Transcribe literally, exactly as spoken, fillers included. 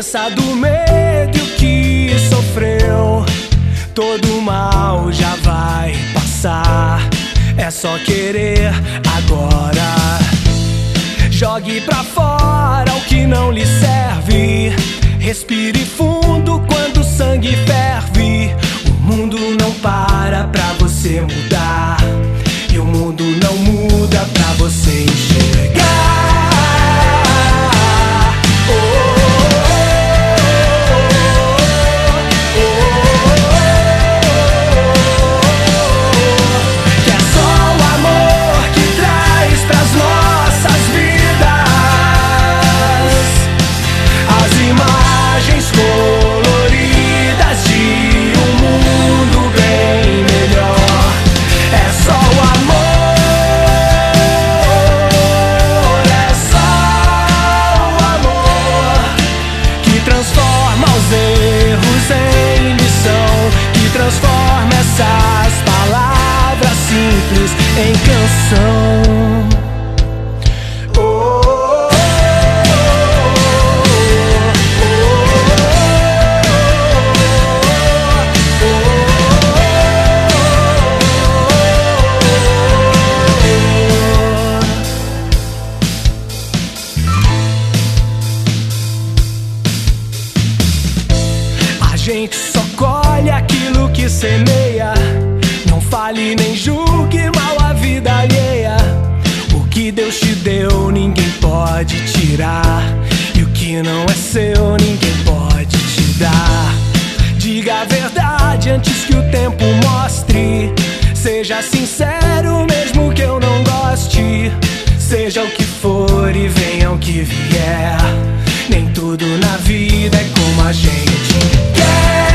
Esqueça do medo e o que sofreu. Todo mal já vai passar. É só querer agora. Jogue pra fora o que não lhe serve. Respire fundo quando o sangue ferve. O mundo não para pra você mudar, e o mundo não muda pra você enxergar. Transforma essas palavras simples em canção. Oh, oh, A gente só colhe aquilo que semeia. Não fale nem julgue mal a vida alheia. O que Deus te deu ninguém pode tirar, e o que não é seu ninguém pode te dar. Diga a verdade antes que o tempo mostre. Seja sincero mesmo que eu não goste. Seja o que for e venha o que vier. Nem tudo na vida é como a gente quer.